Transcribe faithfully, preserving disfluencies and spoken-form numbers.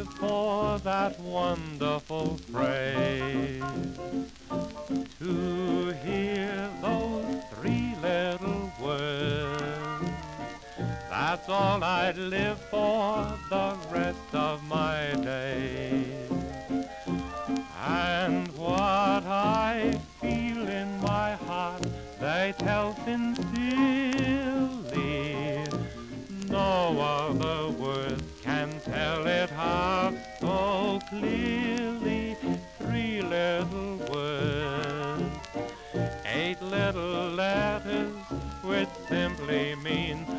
live for that wonderful phrase. To hear those three little words, that's all I'd live for the rest of my days. And what I feel in my heart, they tell sincerely. No other words can tell it half so clearly. Three little words, eight little letters, which simply mean